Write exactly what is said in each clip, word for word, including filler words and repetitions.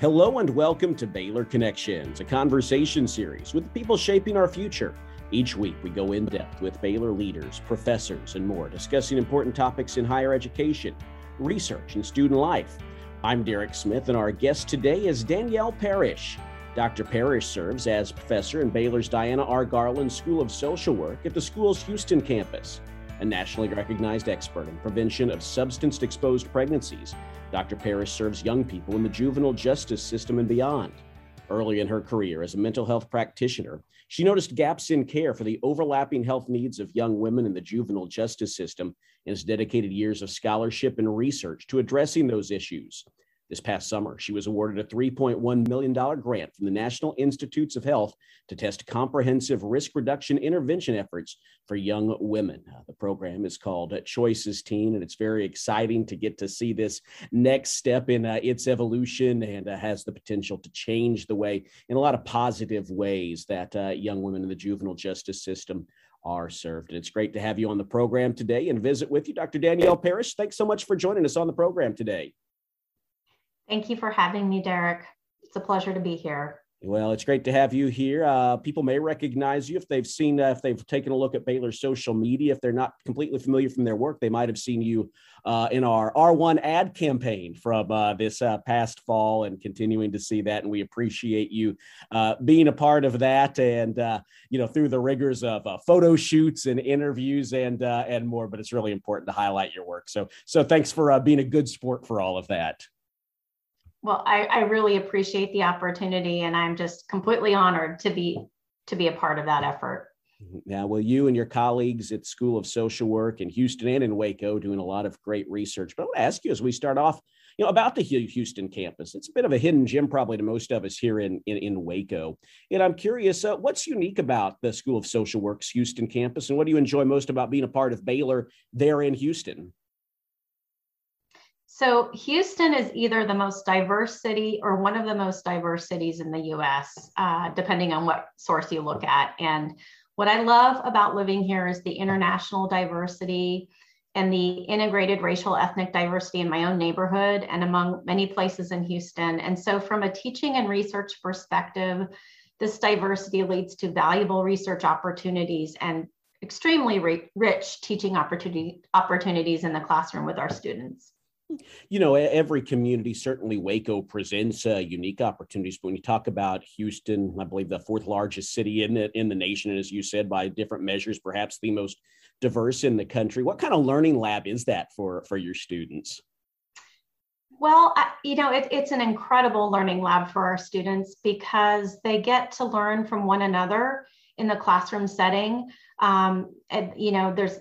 Hello and welcome to Baylor Connections, a conversation series with the people shaping our future. Each week we go in depth with Baylor leaders, professors, and more, discussing important topics in higher education, research, and student life. I'm Derek Smith, and our guest today is Danielle Parrish. Doctor Parrish serves as professor in Baylor's Diana R. Garland School of Social Work at the school's Houston campus. A nationally recognized expert in prevention of substance-exposed pregnancies, Doctor Parrish serves young people in the juvenile justice system and beyond. Early in her career as a mental health practitioner, she noticed gaps in care for the overlapping health needs of young women in the juvenile justice system and has dedicated years of scholarship and research to addressing those issues. This past summer, she was awarded a three point one million dollars grant from the National Institutes of Health to test comprehensive risk reduction intervention efforts for young women. Uh, the program is called Choices Teen, and it's very exciting to get to see this next step in uh, its evolution, and uh, has the potential to change the way, in a lot of positive ways, that uh, young women in the juvenile justice system are served. And it's great to have you on the program today and visit with you. Doctor Danielle Parrish, thanks so much for joining us on the program today. Thank you for having me, Derek. It's a pleasure to be here. Well, it's great to have you here. Uh, people may recognize you if they've seen, uh, if they've taken a look at Baylor's social media. If they're not completely familiar from their work, they might have seen you uh, in our R one ad campaign from uh, this uh, past fall, and continuing to see that. And we appreciate you uh, being a part of that, and uh, you know, through the rigors of uh, photo shoots and interviews and uh, and more. But it's really important to highlight your work. So, so thanks for uh, being a good sport for all of that. Well, I, I really appreciate the opportunity, and I'm just completely honored to be to be a part of that effort. Yeah, well, you and your colleagues at School of Social Work in Houston and in Waco doing a lot of great research. But I want to ask you, as we start off, you know, about the Houston campus. It's a bit of a hidden gem probably to most of us here in, in, in Waco. And I'm curious, uh, what's unique about the School of Social Work's Houston campus, and what do you enjoy most about being a part of Baylor there in Houston? So Houston is either the most diverse city or one of the most diverse cities in the U S, uh, depending on what source you look at. And what I love about living here is the international diversity and the integrated racial ethnic diversity in my own neighborhood and among many places in Houston. And so from a teaching and research perspective, this diversity leads to valuable research opportunities and extremely rich teaching opportunity, opportunities in the classroom with our students. You know, every community, certainly Waco, presents uh, unique opportunities. But when you talk about Houston, I believe the fourth largest city in the, in the nation, and as you said, by different measures, perhaps the most diverse in the country. What kind of learning lab is that for, for your students? Well, I, you know, it, it's an incredible learning lab for our students because they get to learn from one another in the classroom setting. Um, and, you know, there's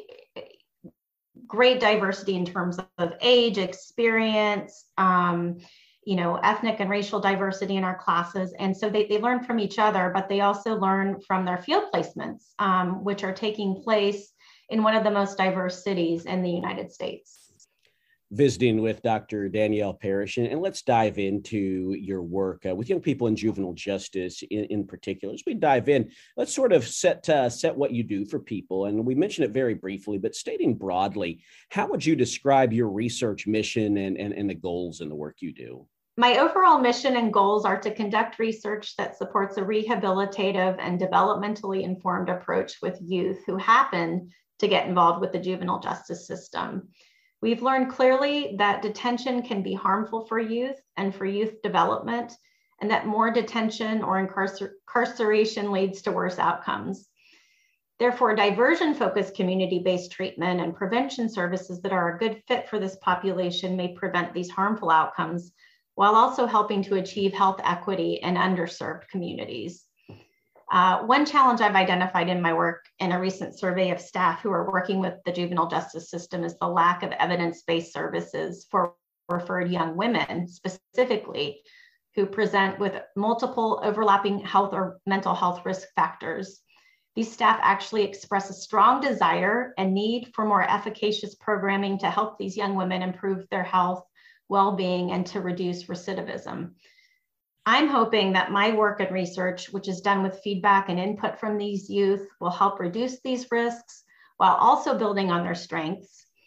great diversity in terms of age, experience, um, you know, ethnic and racial diversity in our classes. And so they, they learn from each other, but they also learn from their field placements, um, which are taking place in one of the most diverse cities in the United States. Visiting with Doctor Danielle Parrish, and let's dive into your work uh, with young people in juvenile justice in, in particular. As we dive in, let's sort of set uh, set what you do for people. And we mentioned it very briefly, but stating broadly, how would you describe your research mission and, and, and the goals in the work you do? My overall mission and goals are to conduct research that supports a rehabilitative and developmentally informed approach with youth who happen to get involved with the juvenile justice system. We've learned clearly that detention can be harmful for youth and for youth development, and that more detention or incarcer- incarceration leads to worse outcomes. Therefore, diversion-focused community-based treatment and prevention services that are a good fit for this population may prevent these harmful outcomes, while also helping to achieve health equity in underserved communities. Uh, one challenge I've identified in my work in a recent survey of staff who are working with the juvenile justice system is the lack of evidence-based services for referred young women, specifically, who present with multiple overlapping health or mental health risk factors. These staff actually express a strong desire and need for more efficacious programming to help these young women improve their health, well-being, and to reduce recidivism. I'm hoping that my work and research, which is done with feedback and input from these youth, will help reduce these risks while also building on their strengths.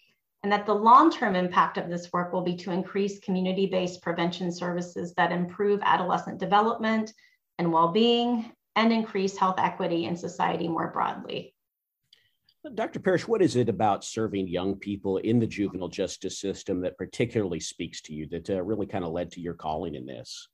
and that the long-term impact of this work will be to increase community-based prevention services that improve adolescent development and well-being and increase health equity in society more broadly. Doctor Parrish, what is it about serving young people in the juvenile justice system that particularly speaks to you, that uh, really kind of led to your calling in this?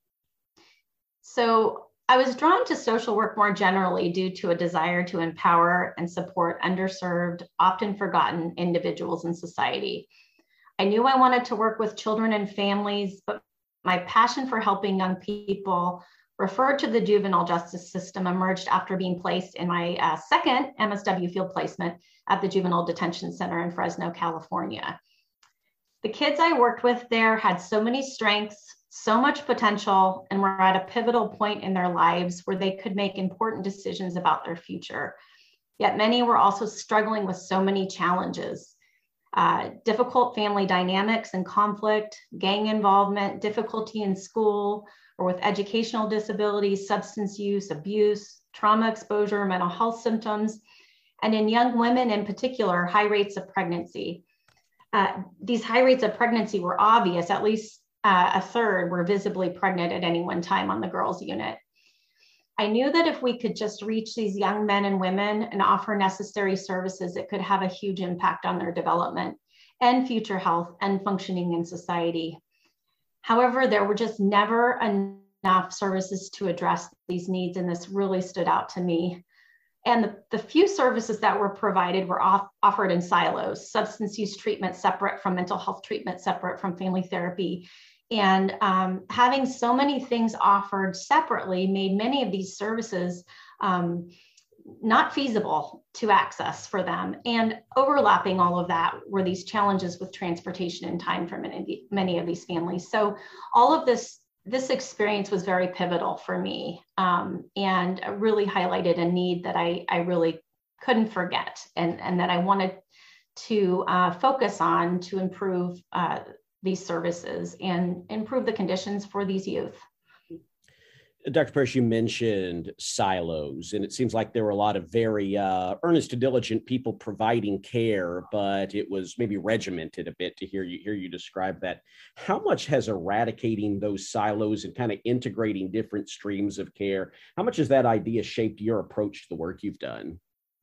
So I was drawn to social work more generally due to a desire to empower and support underserved, often forgotten individuals in society. I knew I wanted to work with children and families, but my passion for helping young people referred to the juvenile justice system emerged after being placed in my uh, second M S W field placement at the Juvenile Detention Center in Fresno, California. The kids I worked with there had so many strengths, so much potential, and were at a pivotal point in their lives where they could make important decisions about their future. Yet many were also struggling with so many challenges. Uh, difficult family dynamics and conflict, gang involvement, difficulty in school, or with educational disabilities, substance use, abuse, trauma exposure, mental health symptoms, and in young women in particular, high rates of pregnancy. Uh, these high rates of pregnancy were obvious. At least uh, a third were visibly pregnant at any one time on the girls' unit. I knew that if we could just reach these young men and women and offer necessary services, it could have a huge impact on their development and future health and functioning in society. However, there were just never enough services to address these needs, and this really stood out to me. And the, the few services that were provided were off, offered in silos: substance use treatment separate from mental health treatment, separate from family therapy. And um, having so many things offered separately made many of these services um, not feasible to access for them. And overlapping all of that were these challenges with transportation and time for many, many of these families. So all of this, this experience was very pivotal for me, um, and really highlighted a need that I, I really couldn't forget, and, and that I wanted to uh, focus on to improve uh, these services and improve the conditions for these youth. Doctor Parrish, you mentioned silos, and it seems like there were a lot of very uh, earnest and diligent people providing care, but it was maybe regimented a bit to hear you hear you describe that. How much has eradicating those silos and kind of integrating different streams of care, how much has that idea shaped your approach to the work you've done?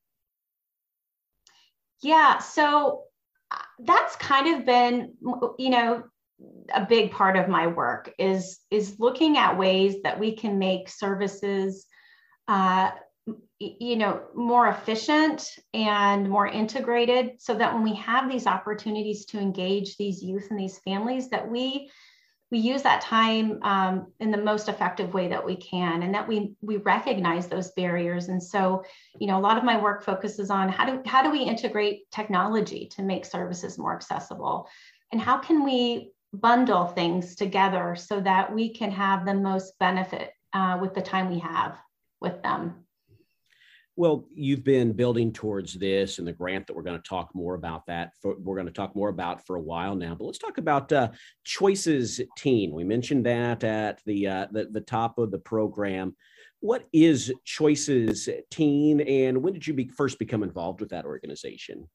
Yeah, so that's kind of been, you know, a big part of my work is, is looking at ways that we can make services, uh, you know, more efficient and more integrated, so that when we have these opportunities to engage these youth and these families, that we we use that time um, in the most effective way that we can, and that we we recognize those barriers. And so, you know, a lot of my work focuses on how do how do we integrate technology to make services more accessible, and how can we bundle things together so that we can have the most benefit uh, with the time we have with them. Well, you've been building towards this and the grant that we're going to talk more about that. For, we're going to talk more about for a while now, but let's talk about uh, Choices Teen. We mentioned that at the, uh, the, the top of the program. What is Choices Teen, and when did you be, first become involved with that organization?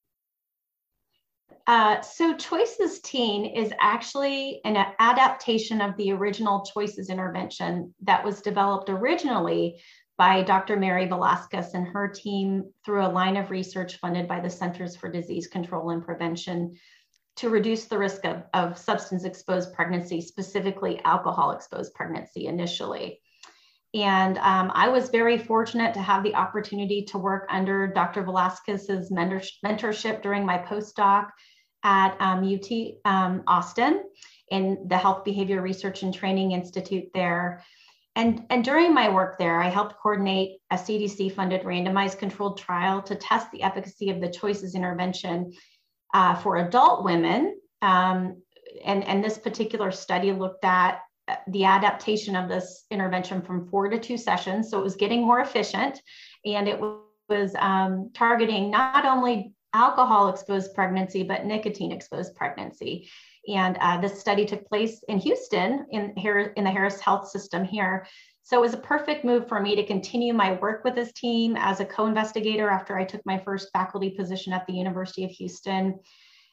Uh, so Choices Teen is actually an adaptation of the original Choices intervention that was developed originally by Doctor Mary Velasquez and her team through a line of research funded by the Centers for Disease Control and Prevention to reduce the risk of, of substance-exposed pregnancy, specifically alcohol-exposed pregnancy initially. And um, I was very fortunate to have the opportunity to work under Doctor Velasquez's mentor mentorship during my postdoc at um, U T um, Austin in the Health Behavior Research and Training Institute there. And, and during my work there, I helped coordinate a C D C-funded randomized controlled trial to test the efficacy of the Choices intervention uh, for adult women. Um, and, and this particular study looked at the adaptation of this intervention from four to two sessions. So it was getting more efficient, and it was um, targeting not only alcohol-exposed pregnancy, but nicotine-exposed pregnancy. And uh, this study took place in Houston, in, here, in the Harris Health System here. So it was a perfect move for me to continue my work with this team as a co-investigator after I took my first faculty position at the University of Houston.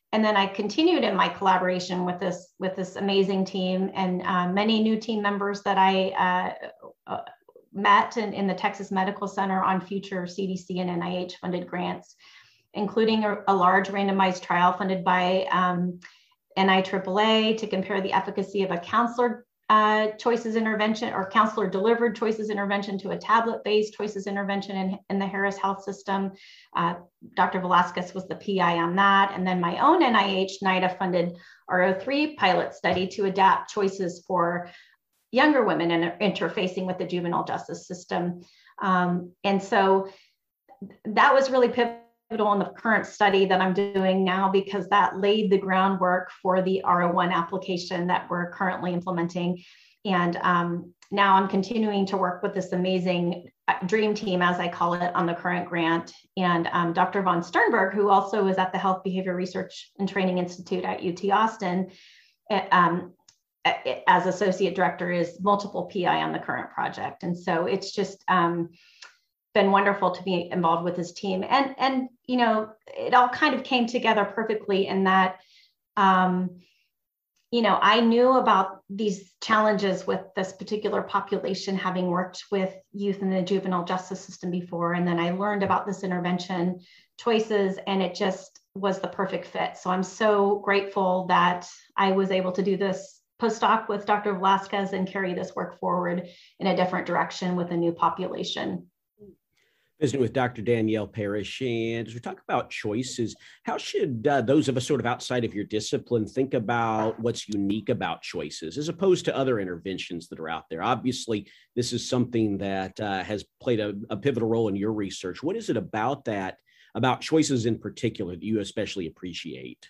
And then I continued in my collaboration with this, with this amazing team and uh, many new team members that I uh, uh, met in, in the Texas Medical Center on future C D C and N I H funded grants, including a, a large randomized trial funded by um, N I triple A to compare the efficacy of a counselor uh, choices intervention or counselor delivered choices intervention to a tablet-based choices intervention in, in the Harris Health System. Uh, Doctor Velasquez was the P I on that. And then my own N I H NIDA funded R O three pilot study to adapt choices for younger women and interfacing with the juvenile justice system. Um, and so that was really pivotal in the current study that I'm doing now, because that laid the groundwork for the R O one application that we're currently implementing. And um, now I'm continuing to work with this amazing dream team, as I call it, on the current grant. And um, Doctor Von Sternberg, who also is at the Health Behavior Research and Training Institute at U T Austin, um, as associate director, is multiple P I on the current project. And so it's just um, been wonderful to be involved with this team. And, and, you know, it all kind of came together perfectly in that, um, you know, I knew about these challenges with this particular population, having worked with youth in the juvenile justice system before. And then I learned about this intervention choices, and it just was the perfect fit. So I'm so grateful that I was able to do this postdoc with Doctor Velasquez and carry this work forward in a different direction with a new population. Visiting with Doctor Danielle Parrish, and as we talk about choices, how should uh, those of us sort of outside of your discipline think about what's unique about choices as opposed to other interventions that are out there? Obviously, this is something that uh, has played a, a pivotal role in your research. What is it about that, about choices in particular, that you especially appreciate?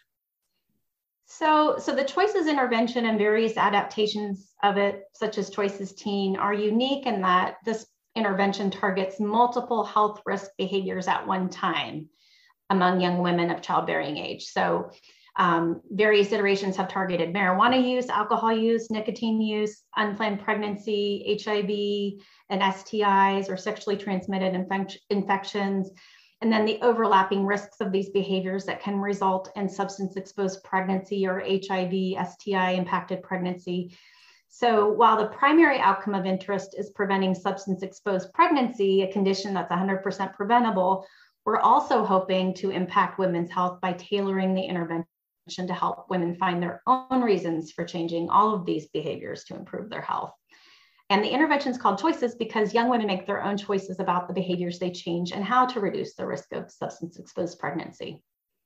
So, so the choices intervention and various adaptations of it, such as Choices Teen, are unique in that this intervention targets multiple health risk behaviors at one time among young women of childbearing age. So um, various iterations have targeted marijuana use, alcohol use, nicotine use, unplanned pregnancy, H I V, and S T Is, or sexually transmitted infec- infections. And then the overlapping risks of these behaviors that can result in substance-exposed pregnancy or H I V, S T I-impacted pregnancy. So while the primary outcome of interest is preventing substance-exposed pregnancy, a condition that's one hundred percent preventable, we're also hoping to impact women's health by tailoring the intervention to help women find their own reasons for changing all of these behaviors to improve their health. And the intervention is called Choices because young women make their own choices about the behaviors they change and how to reduce the risk of substance-exposed pregnancy.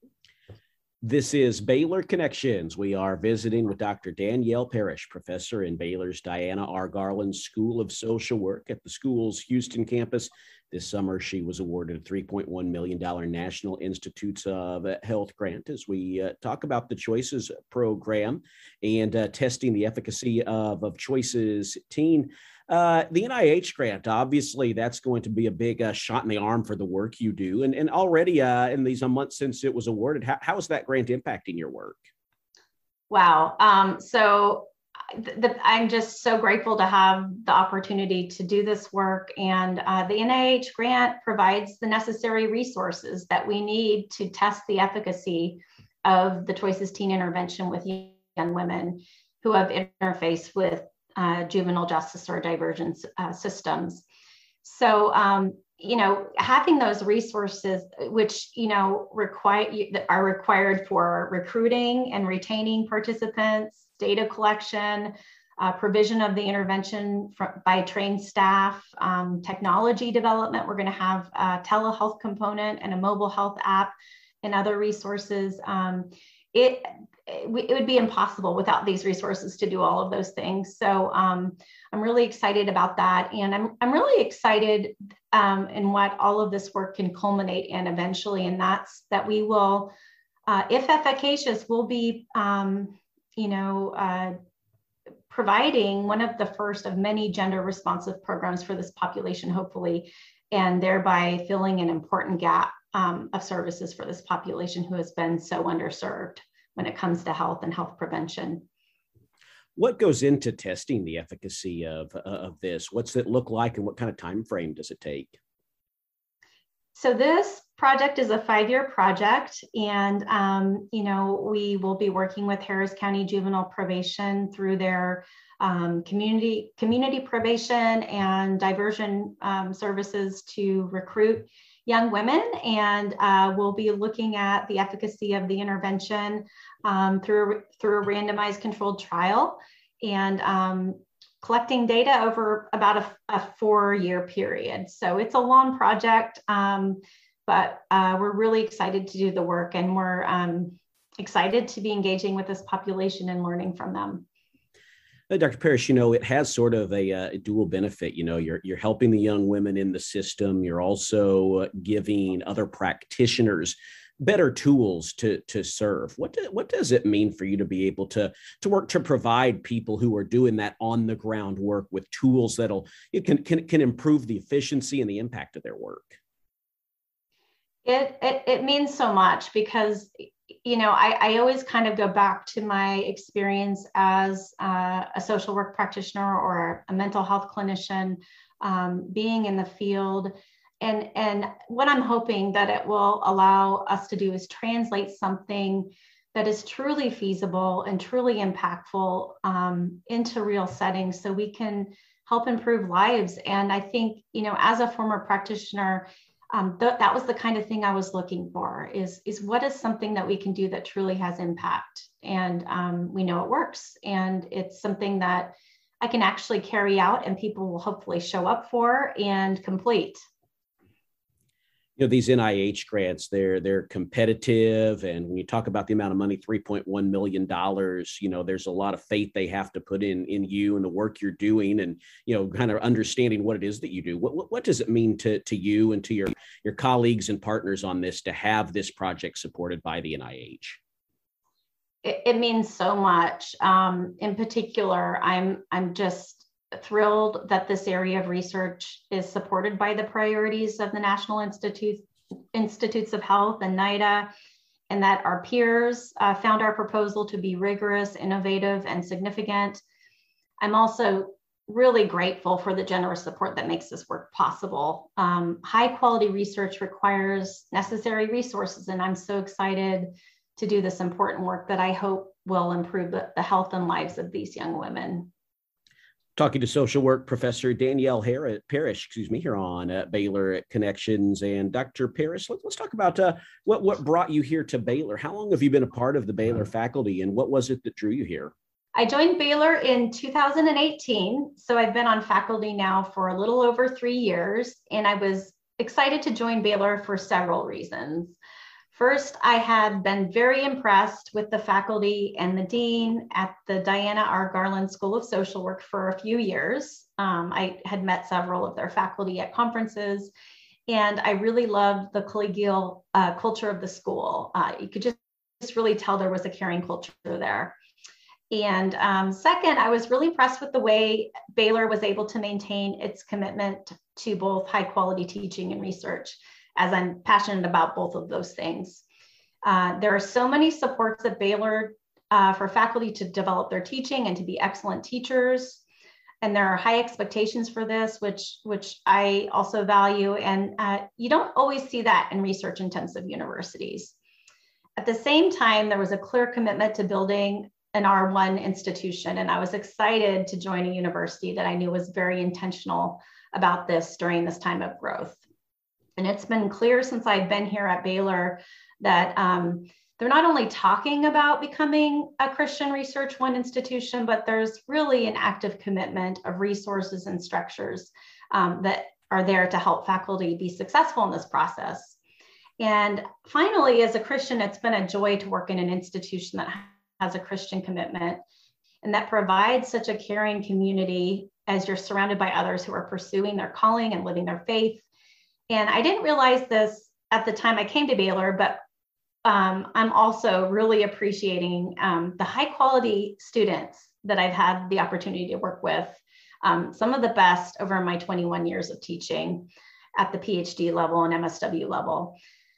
This is Baylor Connections. We are visiting with Doctor Danielle Parrish, professor in Baylor's Diana R. Garland School of Social Work at the school's Houston campus. This summer, she was awarded a three point one million dollars National Institutes of Health grant as we uh, talk about the Choices program and uh, testing the efficacy of, of Choices Teen. Uh, the N I H grant, obviously, that's going to be a big uh, shot in the arm for the work you do. And, and already uh, in these uh, months since it was awarded, how, how is that grant impacting your work? Wow. Um, so th- th- I'm just so grateful to have the opportunity to do this work. And uh, the N I H grant provides the necessary resources that we need to test the efficacy of the Choices Teen intervention with young women who have interfaced with Uh, juvenile justice or diversion uh, systems. So, um, you know, having those resources, which, you know, require are required for recruiting and retaining participants, data collection, uh, provision of the intervention for, by trained staff, um, technology development. We're going to have a telehealth component and a mobile health app and other resources. Um, it it would be impossible without these resources to do all of those things. So um, I'm really excited about that. And I'm, I'm really excited um, in what all of this work can culminate in eventually. And that's that we will, uh, if efficacious, we'll be, um, you know, uh, providing one of the first of many gender responsive programs for this population, hopefully, and thereby filling an important gap um, of services for this population who has been so underserved when it comes to health and health prevention. What goes into testing the efficacy of, uh, of this? What's it look like and what kind of time frame does it take? So this project is a five-year project, and um, you know, we will be working with Harris County Juvenile Probation through their um, community community probation and diversion um, services to recruit young women, and uh, we'll be looking at the efficacy of the intervention um, through through a randomized controlled trial, and um, collecting data over about a, a four-year period. So it's a long project, um, but uh, we're really excited to do the work, and we're um, excited to be engaging with this population and learning from them. Uh, Doctor Parrish, you know, it has sort of a, a dual benefit. You know, you're you're helping the young women in the system. You're also giving other practitioners better tools to to serve. What do, what does it mean for you to be able to to work to provide people who are doing that on the ground work with tools that'll it can can can improve the efficiency and the impact of their work? It it, it means so much because, you know, I, I always kind of go back to my experience as uh, a social work practitioner or a mental health clinician, um, being in the field. And, and what I'm hoping that it will allow us to do is translate something that is truly feasible and truly impactful um, into real settings so we can help improve lives. And I think, you know, as a former practitioner, um, th- that was the kind of thing I was looking for is, is what is something that we can do that truly has impact? And um, we know it works. And it's something that I can actually carry out and people will hopefully show up for and complete. You know, these N I H grants, they're they're competitive. And when you talk about the amount of money, three point one million dollars, you know, there's a lot of faith they have to put in in you and the work you're doing and, you know, kind of understanding what it is that you do. What, what, what does it mean to, to you and to your, your colleagues and partners on this to have this project supported by the N I H? It, it means so much. Um, in particular, I'm I'm just thrilled that this area of research is supported by the priorities of the National Institute, Institutes of Health and NIDA, and that our peers uh, found our proposal to be rigorous, innovative, and significant. I'm also really grateful for the generous support that makes this work possible. Um, high quality research requires necessary resources, and I'm so excited to do this important work that I hope will improve the, the health and lives of these young women. Talking to social work professor Danielle Parrish, excuse me, here on uh, Baylor Connections. And Doctor Parrish, let, let's talk about uh, what, what brought you here to Baylor. How long have you been a part of the Baylor faculty, and what was it that drew you here? I joined Baylor in two thousand eighteen, so I've been on faculty now for a little over three years, and I was excited to join Baylor for several reasons. First, I had been very impressed with the faculty and the dean at the Diana R. Garland School of Social Work for a few years. Um, I had met several of their faculty at conferences, and I really loved the collegial uh, culture of the school. Uh, you could just, just really tell there was a caring culture there. And um, second, I was really impressed with the way Baylor was able to maintain its commitment to both high quality teaching and research, as I'm passionate about both of those things. Uh, there are so many supports at Baylor uh, for faculty to develop their teaching and to be excellent teachers. And there are high expectations for this, which, which I also value. And uh, you don't always see that in research intensive universities. At the same time, there was a clear commitment to building an R one institution. And I was excited to join a university that I knew was very intentional about this during this time of growth. And it's been clear since I've been here at Baylor that um, they're not only talking about becoming a Christian Research One institution, but there's really an active commitment of resources and structures um, that are there to help faculty be successful in this process. And finally, as a Christian, it's been a joy to work in an institution that has a Christian commitment and that provides such a caring community as you're surrounded by others who are pursuing their calling and living their faith. And I didn't realize this at the time I came to Baylor, but um, I'm also really appreciating um, the high quality students that I've had the opportunity to work with, um, some of the best over my twenty-one years of teaching at the PhD level and M S W level.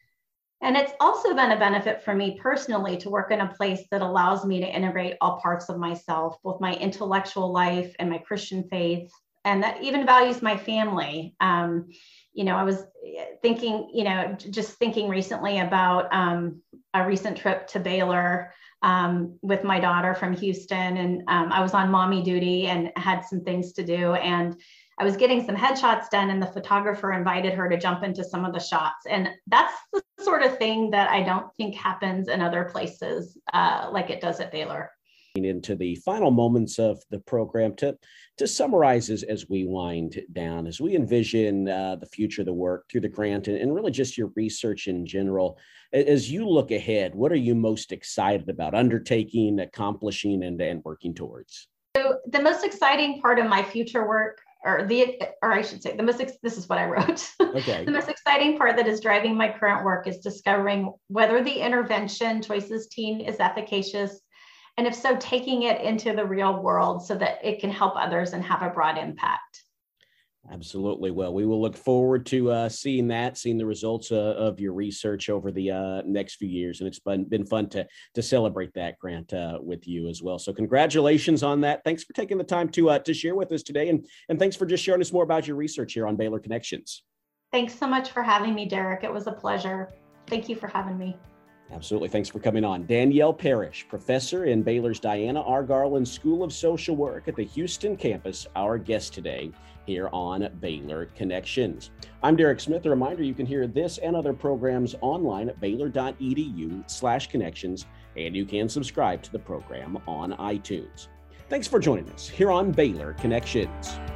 And it's also been a benefit for me personally to work in a place that allows me to integrate all parts of myself, both my intellectual life and my Christian faith, and that even values my family. Um, you know, I was thinking, you know, just thinking recently about um, a recent trip to Baylor um, with my daughter from Houston. And um, I was on mommy duty and had some things to do. And I was getting some headshots done, and the photographer invited her to jump into some of the shots. And that's the sort of thing that I don't think happens in other places uh, like it does at Baylor. Into the final moments of the program, to to summarize as, as we wind down, as we envision uh, the future of the work through the grant and, and really just your research in general, as you look ahead, what are you most excited about undertaking, accomplishing, and, and working towards? So the most exciting part of my future work, or the, or I should say, the most, this is what I wrote. Okay. The most exciting part that is driving my current work is discovering whether the intervention Choices Teen is efficacious, and if so, taking it into the real world so that it can help others and have a broad impact. Absolutely. Well, we will look forward to uh, seeing that, seeing the results uh, of your research over the uh, next few years. And it's been, been fun to, to celebrate that grant uh, with you as well. So congratulations on that. Thanks for taking the time to, uh, to share with us today. And, and thanks for just sharing us more about your research here on Baylor Connections. Thanks so much for having me, Derek. It was a pleasure. Thank you for having me. Absolutely. Thanks for coming on. Danielle Parrish, professor in Baylor's Diana R. Garland School of Social Work at the Houston campus, our guest today here on Baylor Connections. I'm Derek Smith. A reminder, you can hear this and other programs online at baylor.edu slash connections, and you can subscribe to the program on iTunes. Thanks for joining us here on Baylor Connections.